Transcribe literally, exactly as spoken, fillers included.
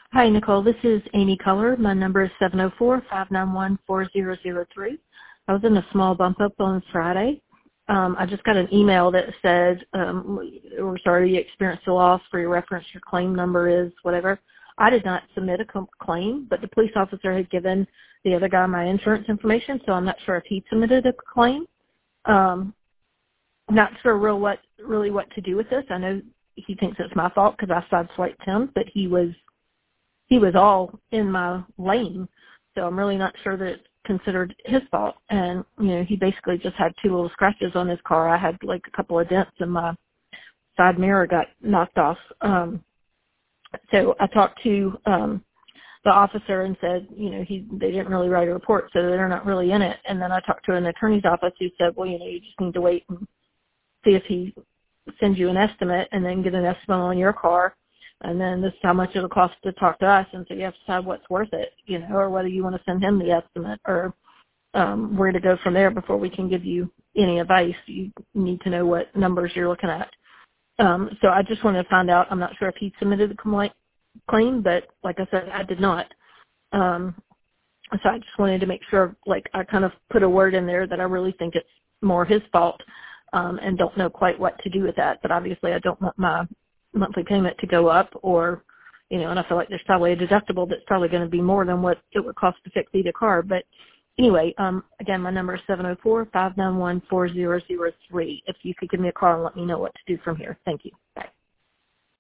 Hi, Nicole. This is Amy Culler. My number is seven oh four, five nine one, four zero zero three. I was in a small bump up on Friday. Um, I just got an email that said, um, we're sorry you experienced a loss. For your reference, your claim number is whatever. I did not submit a com- claim, but the police officer had given the other guy my insurance information, so I'm not sure if he submitted a claim. Um, I'm not sure real what, really what to do with this. I know he thinks it's my fault because I sideswiped him, but he was he was all in my lane, so I'm really not sure that it's considered his fault. And, you know, he basically just had two little scratches on his car. I had like a couple of dents and my side mirror got knocked off. Um, so I talked to um, the officer and said, you know, he they didn't really write a report, so they're not really in it. And then I talked to an attorney's office who said, well, you know, you just need to wait and see if he sends you an estimate and then get an estimate on your car. And then this is how much it'll cost to talk to us. And so you have to decide what's worth it, you know, or whether you want to send him the estimate or um, where to go from there before we can give you any advice. You need to know what numbers you're looking at. Um, so I just wanted to find out. I'm not sure if he submitted the complaint claim, but like I said, I did not. Um, so I just wanted to make sure, like, I kind of put a word in there that I really think it's more his fault um, and don't know quite what to do with that. But obviously I don't want my monthly payment to go up or, you know, and I feel like there's probably a deductible that's probably going to be more than what it would cost to fix either car. But anyway, um, again, my number is seven oh four, five nine one, four zero zero three. If you could give me a call and let me know what to do from here. Thank you. Bye.